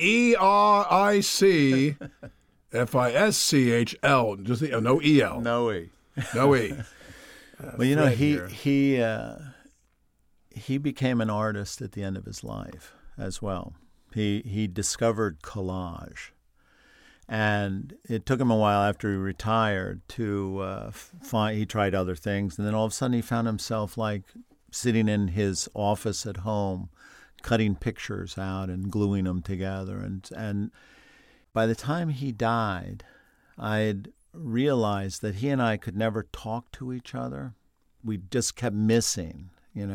ERICFISCHL. Just no EL. No E. No E. Well, he became an artist at the end of his life as well. He discovered collage, and it took him a while after he retired to find. He tried other things, and then all of a sudden he found himself like sitting in his office at home, cutting pictures out and gluing them together. And by the time he died, I'd realized that he and I could never talk to each other. We just kept missing,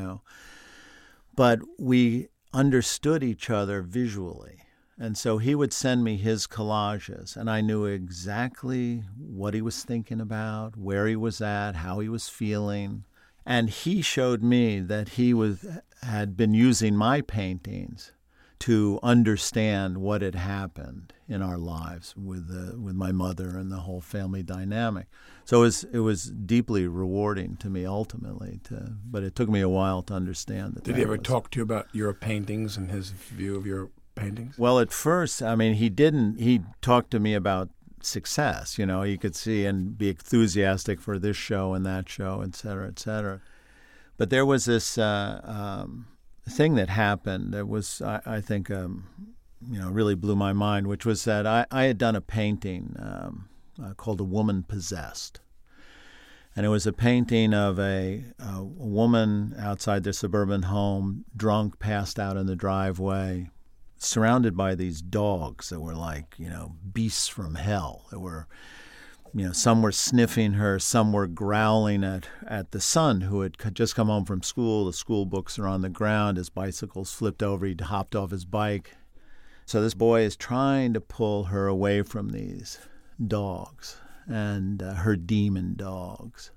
But we understood each other visually. And so he would send me his collages, and I knew exactly what he was thinking about, where he was at, how he was feeling. And he showed me that he had been using my paintings to understand what had happened in our lives with my mother and the whole family dynamic. So it was deeply rewarding to me ultimately, but it took me a while to understand that. Did he ever talk to you about your paintings and his view of your paintings? Well, at first, he didn't. He talked to me about success. He could see and be enthusiastic for this show and that show, et cetera, et cetera. But there was this thing that happened that was, I think, really blew my mind, which was that I had done a painting called A Woman Possessed. And it was a painting of a woman outside their suburban home, drunk, passed out in the driveway, surrounded by these dogs that were like, beasts from hell. That were, some were sniffing her, some were growling at the son who had just come home from school. The school books are on the ground. His bicycle's flipped over. He'd hopped off his bike. So this boy is trying to pull her away from these dogs and her demon dogs.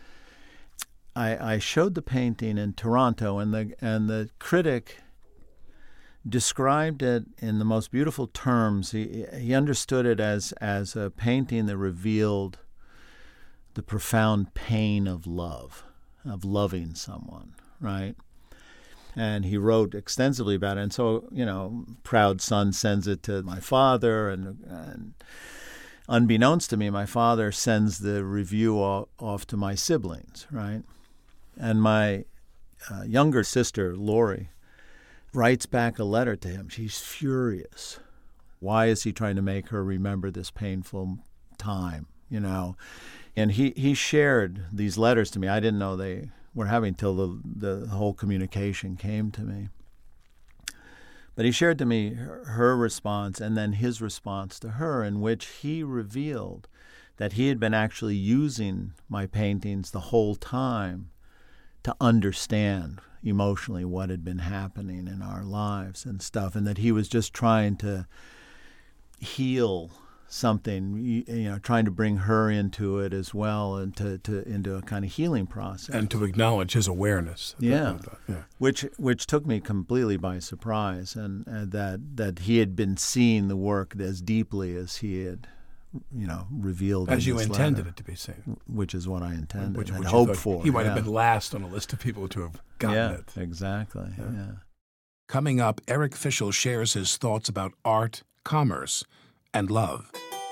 I showed the painting in Toronto, and the critic described it in the most beautiful terms. He understood it as a painting that revealed the profound pain of love, of loving someone, right? And he wrote extensively about it. And so, proud son sends it to my father, and unbeknownst to me, my father sends the review off to my siblings, right? And my younger sister, Lori, writes back a letter to him. She's furious. Why is he trying to make her remember this painful time, And he shared these letters to me. I didn't know they were having till the whole communication came to me. But he shared to me her response and then his response to her, in which he revealed that he had been actually using my paintings the whole time to understand emotionally what had been happening in our lives and stuff, and that he was just trying to heal something, trying to bring her into it as well, and to into a kind of healing process, and to acknowledge his awareness. Yeah. Which took me completely by surprise, and that he had been seeing the work as deeply as he had, revealed as in you this intended letter, it to be seen, which is what I intended which and hoped for. He might have been last on a list of people to have gotten it. Exactly. Yeah. Coming up, Eric Fischel shares his thoughts about art, commerce, and love.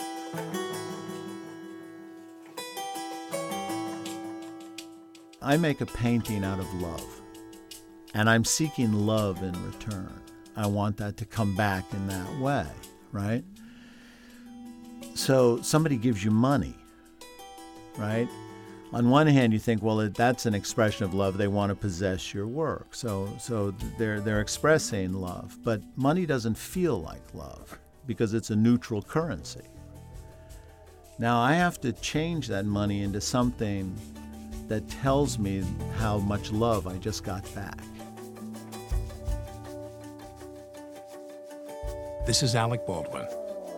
I make a painting out of love, and I'm seeking love in return. I want that to come back in that way, right? So somebody gives you money, right? On one hand, you think, well, that's an expression of love. They want to possess your work. So they're expressing love. But money doesn't feel like love because it's a neutral currency. Now I have to change that money into something that tells me how much love I just got back. This is Alec Baldwin.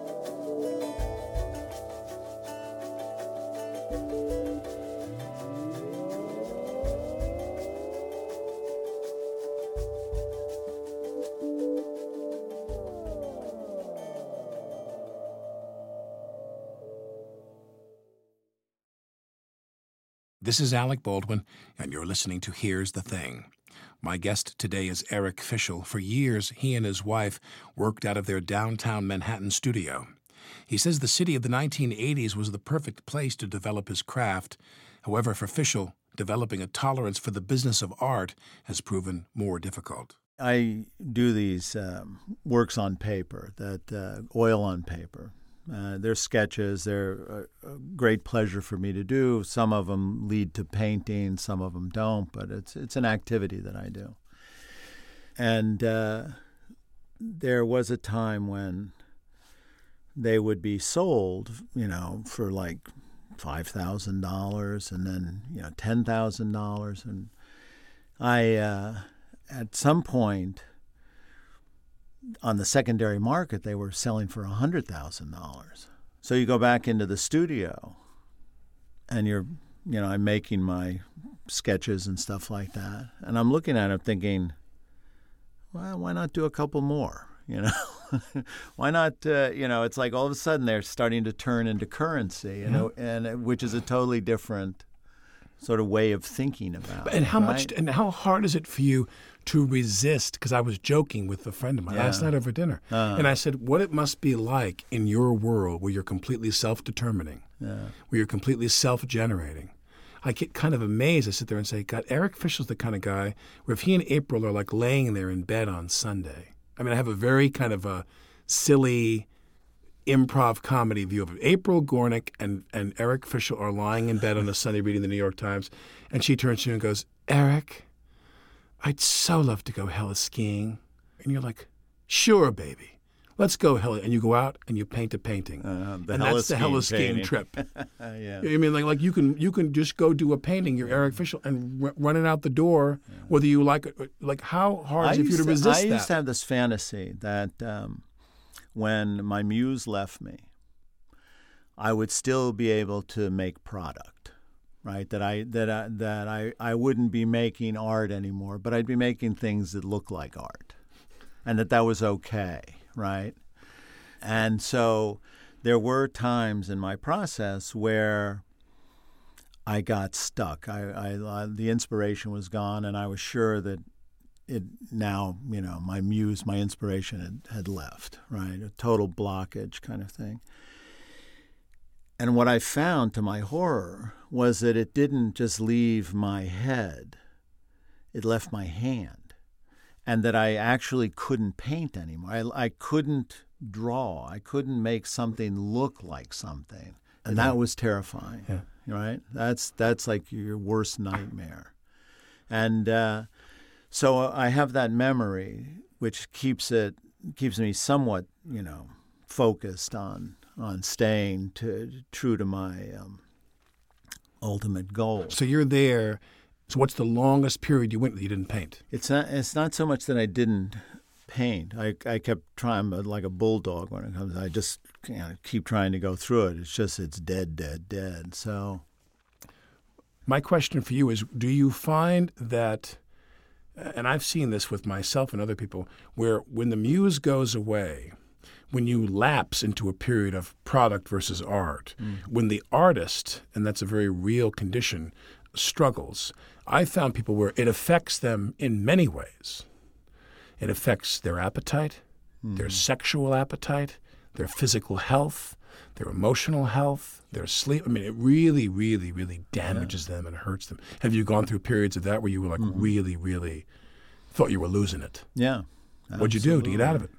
This is Alec Baldwin, and you're listening to Here's the Thing. My guest today is Eric Fischel. For years, he and his wife worked out of their downtown Manhattan studio. He says the city of the 1980s was the perfect place to develop his craft. However, for Fischel, developing a tolerance for the business of art has proven more difficult. I do these works on paper, oil on paper. They're sketches. They're a great pleasure for me to do. Some of them lead to painting, some of them don't, but it's an activity that I do. And there was a time when they would be sold, for like $5,000 and then, $10,000. And I, at some point, on the secondary market, they were selling for $100,000. So you go back into the studio, and I'm making my sketches and stuff like that, and I'm looking at it thinking, well, why not do a couple more? Why not? It's like all of a sudden they're starting to turn into currency, and which is a totally different sort of way of thinking about it. And how hard is it for you to resist? Because I was joking with a friend of mine last night over dinner, and I said, what it must be like in your world where you're completely self-determining, where you're completely self-generating. I get kind of amazed. I sit there and say, God, Eric Fischel's the kind of guy where if he and April are like laying there in bed on Sunday, I mean, I have a very kind of a silly improv comedy view of it. April Gornick and Eric Fischel are lying in bed on a Sunday reading the New York Times, and she turns to you and goes, Eric, I'd so love to go heli skiing. And you're like, sure, baby. Let's go heli. And you go out and you paint a painting. And that's the heli skiing trip. Yeah. I mean, like you can just go do a painting. You're Eric Fischel and run it out the door, whether you like it. Like, how hard is it for you to resist that? I used to have this fantasy that when my muse left me, I would still be able to make product, right? That I wouldn't be making art anymore, but I'd be making things that look like art, and that was okay, right? And so there were times in my process where I got stuck. The inspiration was gone, and I was sure that my muse, my inspiration had left, right? A total blockage kind of thing. And what I found, to my horror, was that it didn't just leave my head, it left my hand. And that I actually couldn't paint anymore. I couldn't draw. I couldn't make something look like something. And that was terrifying, right? That's like your worst nightmare. And so I have that memory, which keeps me somewhat, focused on staying true to my ultimate goal. So you're there. So what's the longest period you went that you didn't paint? It's not so much that I didn't paint. I kept trying, like a bulldog when it comes. I just keep trying to go through it. It's dead. So my question for you is, do you find that, and I've seen this with myself and other people, where when the muse goes away, when you lapse into a period of product versus art, when the artist, and that's a very real condition, struggles, I found people where it affects them in many ways. It affects their appetite, their sexual appetite, their physical health, their emotional health, their sleep. I mean, it really, really, really damages them and hurts them. Have you gone through periods of that where you were like really, really thought you were losing it? Yeah. What'd you do to get out of it?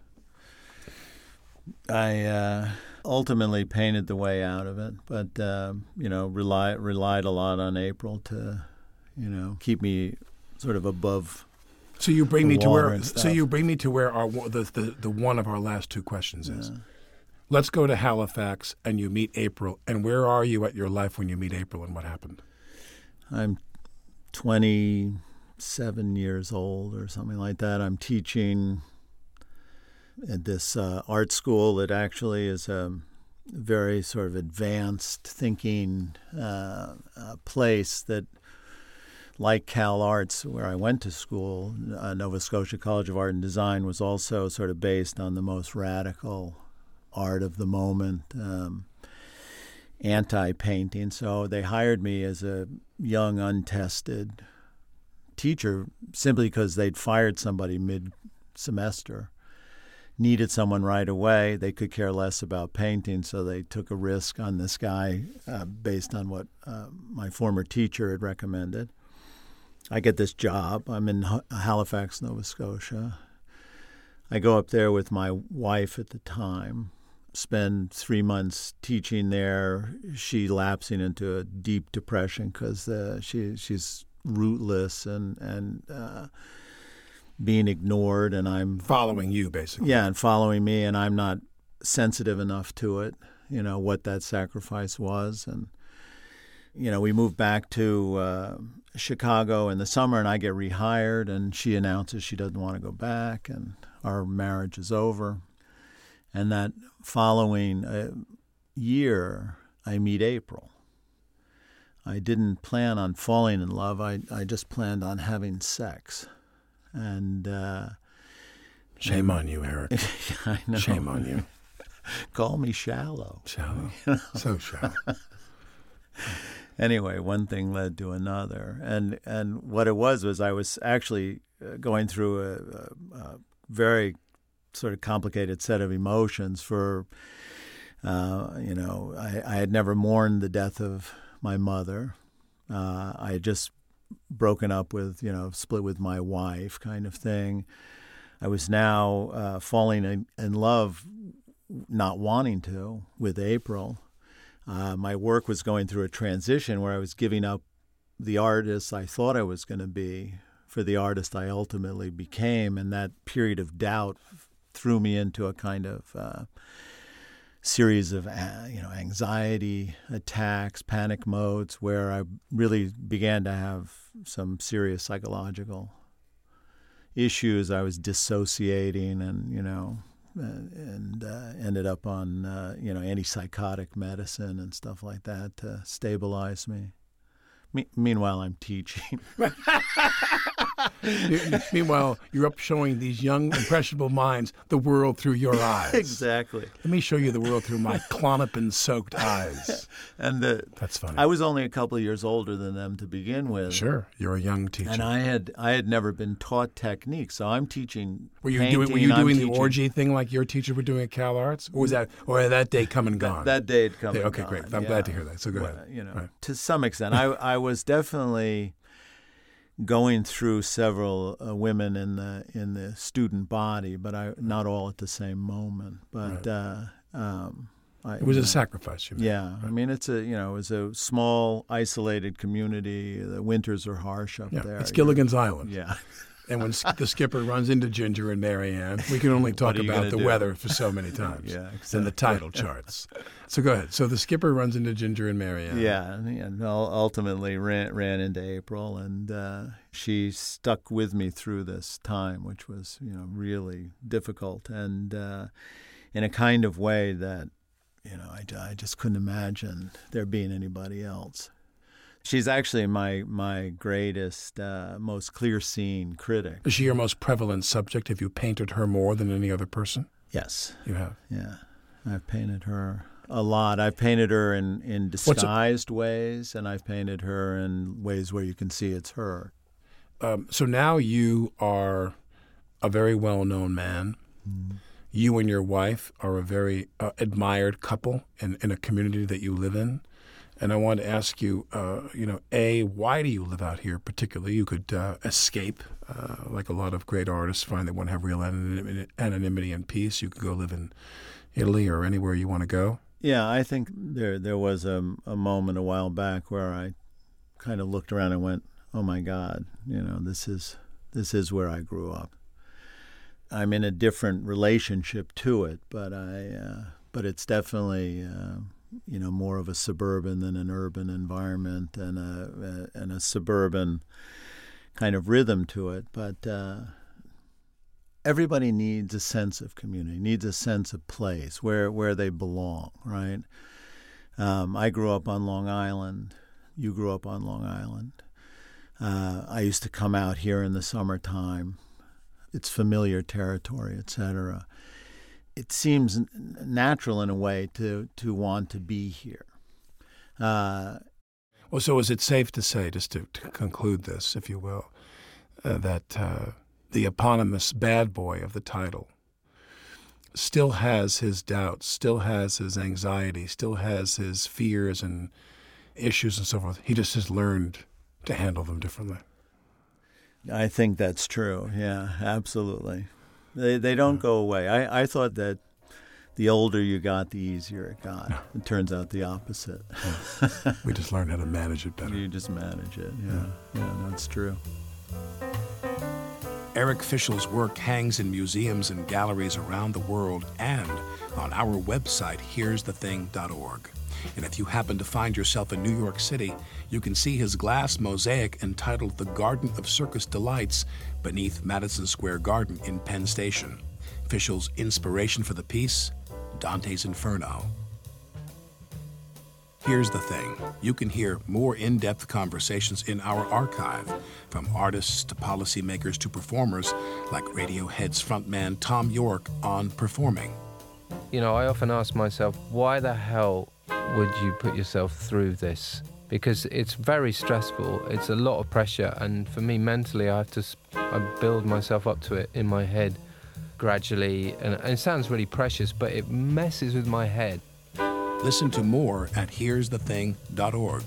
I ultimately painted the way out of it, but relied a lot on April to, keep me sort of above. So you bring me to where. So you bring me to where the one of our last two questions is. Let's go to Halifax, and you meet April. And where are you at your life when you meet April, and what happened? I'm 27 years old or something like that. I'm teaching at this art school that actually is a very sort of advanced thinking place that, like Cal Arts, where I went to school, Nova Scotia College of Art and Design was also sort of based on the most radical art of the moment, anti-painting. So they hired me as a young, untested teacher simply because they'd fired somebody mid-semester, needed someone right away. They could care less about painting, so they took a risk on this guy based on what my former teacher had recommended. I get this job. I'm in Halifax, Nova Scotia. I go up there with my wife at the time, spend 3 months teaching there. She lapsing into a deep depression because she's rootless and being ignored, and I'm following you, basically. Yeah, and following me, and I'm not sensitive enough to it, what that sacrifice was. And we moved back to Chicago in the summer, and I get rehired, and she announces she doesn't want to go back, and our marriage is over. And that following year, I meet April. I didn't plan on falling in love. I just planned on having sex. And shame on you, Eric. I know. Shame on you. Call me shallow. Shallow. So shallow. Anyway, one thing led to another. And what it was I was actually going through a very sort of complicated set of emotions for, I had never mourned the death of my mother. I had just broken up with, split with my wife kind of thing. I was now falling in love, not wanting to, with April. My work was going through a transition where I was giving up the artist I thought I was going to be for the artist I ultimately became, and that period of doubt threw me into a kind of series of anxiety attacks, panic modes, where I really began to have some serious psychological issues. I was dissociating and ended up on antipsychotic medicine and stuff like that to stabilize me. Meanwhile, I'm teaching. Meanwhile, you're up showing these young, impressionable minds the world through your eyes. Exactly. Let me show you the world through my Klonopin-soaked eyes. And that's funny. I was only a couple of years older than them to begin with. Sure, you're a young teacher. And I had never been taught technique, so I'm teaching. Were you doing the orgy thing like your teacher were doing at Cal Arts, or had that day come and gone? That day had come. And okay, gone. Great. I'm glad to hear that. So go ahead. Right. To some extent, I was definitely going through several women in the student body, but not all at the same moment. But it was a sacrifice. Yeah, I mean it was a small, isolated community. The winters are harsh up there. It's Gilligan's Island. Yeah. And when the skipper runs into Ginger and Marianne, we can only talk about the weather for so many times. Yeah, exactly. And the title charts. So go ahead. So the skipper runs into Ginger and Marianne. Yeah, and ultimately ran into April, and she stuck with me through this time, which was really difficult, and in a kind of way that I just couldn't imagine there being anybody else. She's actually my greatest, most clear-seeing critic. Is she your most prevalent subject? Have you painted her more than any other person? Yes. You have? Yeah. I've painted her a lot. I've painted her in disguised ways, and I've painted her in ways where you can see it's her. So now you are a very well-known man. Mm-hmm. You and your wife are a very admired couple in a community that you live in. And I wanted to ask you, why do you live out here particularly? You could escape, like a lot of great artists find they want to have real anonymity and peace. You could go live in Italy or anywhere you want to go. Yeah, I think there was a moment a while back where I kind of looked around and went, oh, my God, this is where I grew up. I'm in a different relationship to it, but it's definitely more of a suburban than an urban environment, and a suburban kind of rhythm to it. But everybody needs a sense of community, needs a sense of place where they belong, right? I grew up on Long Island. You grew up on Long Island. I used to come out here in the summertime. It's familiar territory, etc. It seems natural in a way to want to be here. Well, so is it safe to say, just to conclude this, if you will, that the eponymous bad boy of the title still has his doubts, still has his anxiety, still has his fears and issues and so forth. He just has learned to handle them differently. I think that's true. Yeah, absolutely. They don't go away. I thought that the older you got, the easier it got. It turns out the opposite. We just learn how to manage it better. You just manage it. Yeah, that's true. Eric Fischl's work hangs in museums and galleries around the world and on our website, here'sthething.org. And if you happen to find yourself in New York City, you can see his glass mosaic entitled The Garden of Circus Delights beneath Madison Square Garden in Penn Station. Fischl's inspiration for the piece, Dante's Inferno. Here's the thing. You can hear more in-depth conversations in our archive, from artists to policymakers to performers, like Radiohead's frontman Tom York on performing. You know, I often ask myself, why the hell would you put yourself through this? Because it's very stressful. It's a lot of pressure, and for me mentally, I build myself up to it in my head gradually, and it sounds really precious, but it messes with my head. Listen to more at here'sthething.org.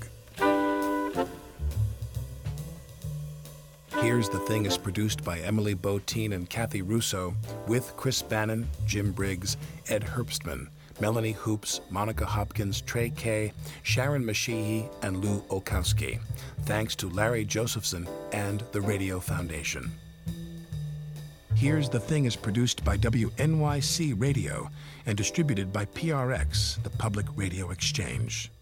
Here's the Thing is produced by Emily Botein and Kathy Russo, with Chris Bannon, Jim Briggs, Ed Herbstman, Melanie Hoops, Monica Hopkins, Trey Kay, Sharon Mashihi, and Lou Olkowski. Thanks to Larry Josephson and the Radio Foundation. Here's the Thing is produced by WNYC Radio and distributed by PRX, the Public Radio Exchange.